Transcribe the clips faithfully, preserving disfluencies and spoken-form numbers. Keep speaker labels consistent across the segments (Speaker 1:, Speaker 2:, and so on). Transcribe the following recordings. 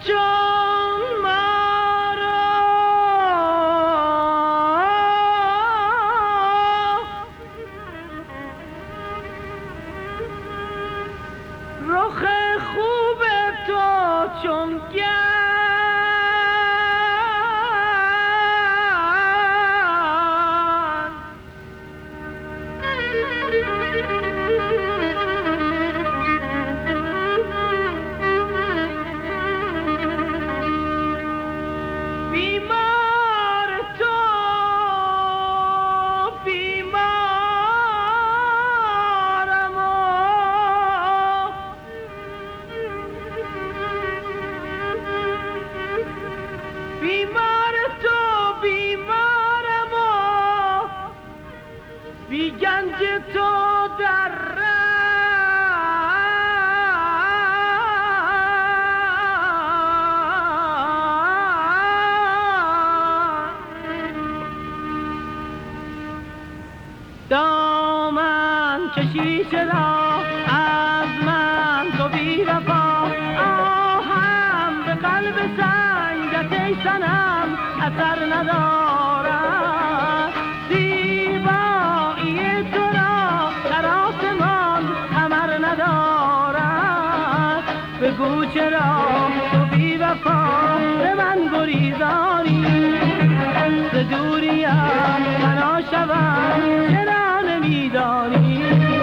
Speaker 1: چون مرا رخ خوب تو چون بیمار تو بیمارم و بی گنج تو در دامن کشی چرا از من تو بی وفا آهم به قلب سنگت ای صنم اثر ندارد زیبایی تو را در آسمان ثمر ندارد بگو چرا تو بی وفا به من گریزانی ز دوریم فنا شوم چرا نمیدانی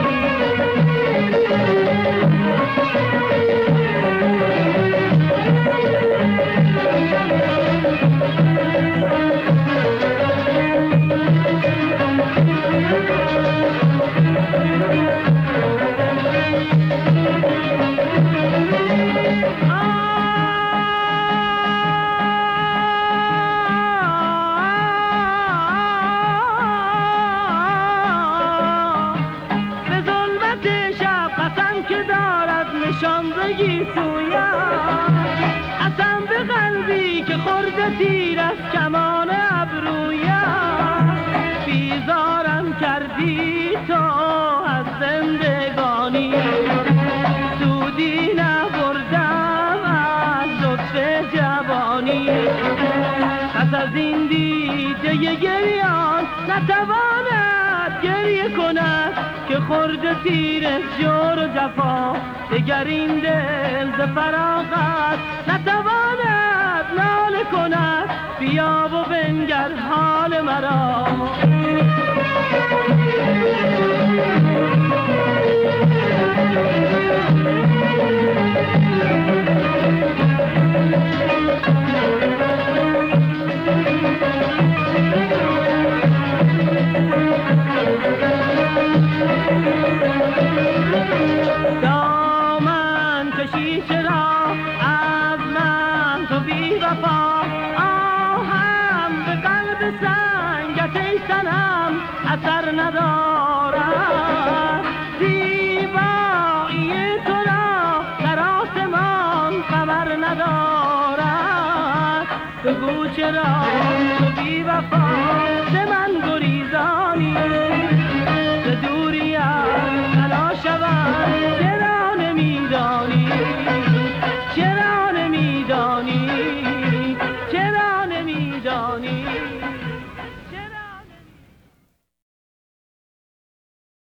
Speaker 1: که دارد نشاندگی سویم اصلا به قلبی که خورده تیر از کمان ابرویم بیزارم کردی تو از زندگانی سودی نبردم از لطف جوانی پس از این دیده گریان نتواند گریه کند که خورده تیر جور و جفا دگر این دل ز فراغت نتواند ناله کند بیا و بنگر حال مرا دامن کشی چرا از من تو بی وفا آهم به قلب سنگت ای صنم اثر ندارد زیبایی تو را در آسمان ثمر ندارد بگو چرا تو بی وفا